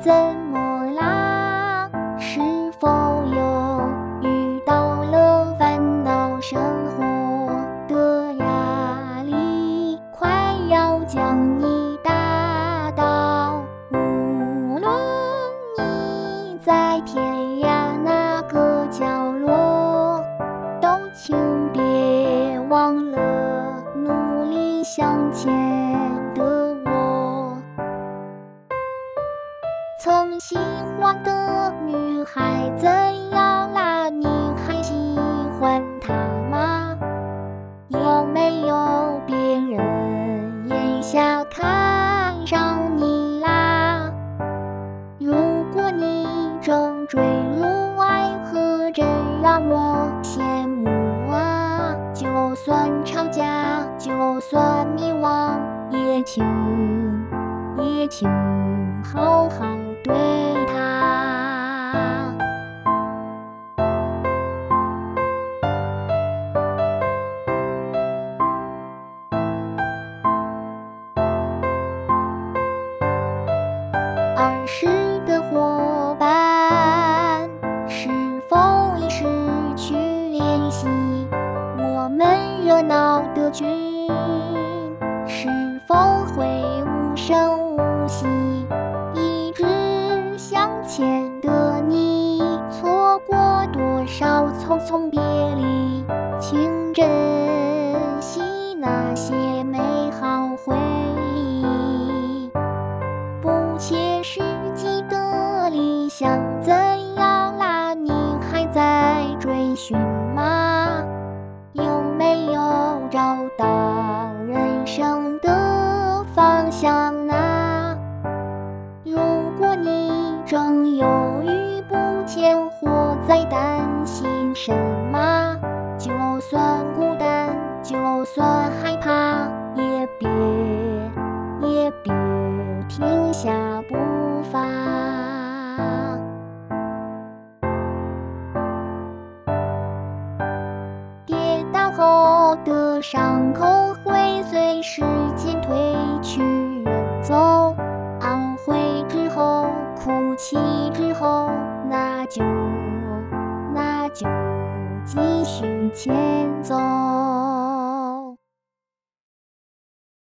怎么啦？是否又遇到了烦恼生活的压力，快要将你打倒？无论你在天涯哪个角落，都请别忘了努力向前的我。曾喜欢的女孩怎样啦？你还喜欢她吗？有没有别人眼下看上你啦？如果你正坠入爱河，真让我羡慕啊！就算吵架，就算迷惘，也请好好对他。儿时的伙伴，是否已失去联系？我们热闹的群，是否会无声无息？一直向前的你，错过多少匆匆别离？请珍惜那些美好回忆。不切实际的理想怎样啦？你还在追寻吗？有没有找到人生的方向呢？如果你正犹豫不前，或在担心什么，就算孤单，就算害怕，也别停下步伐。跌倒后的伤口会随时间褪去远走，懊悔之后，哭泣之后，那就继续前走。